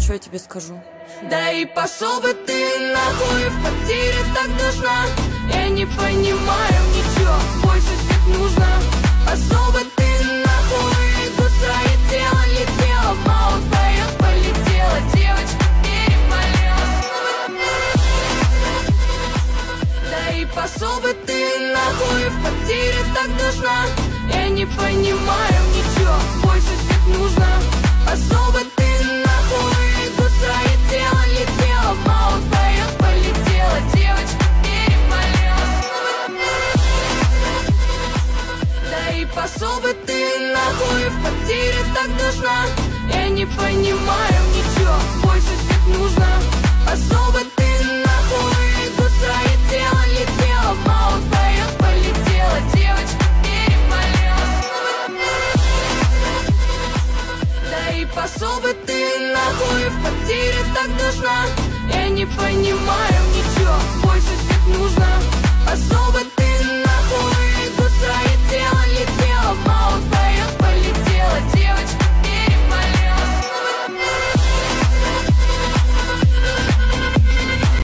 что я тебе скажу? Да и пошел бы ты нахуй, в квартире так душно. Я не понимаю ничего, больше всех нужно. Пошел бы ты нахуй, душа и тело летело, мало твоя полетела, девочка переболела. Да и пошел бы ты нахуй, в квартире так душно. Я не понимаю ничего, больше всех нужно. Пошел бы ты нахуй, душа и тело летело, мало твоя полетела, девочка переболела. Да и пошел бы ты нахуй, в квартире так душно. Я не понимаю ничего, больше всех нужно. Пошел бы ты нахуй, душа и тело летело, мало твоя полетела, девочка переболела. Да и пошел бы ты нахуй, в квартире так душно. Я не понимаю ничего.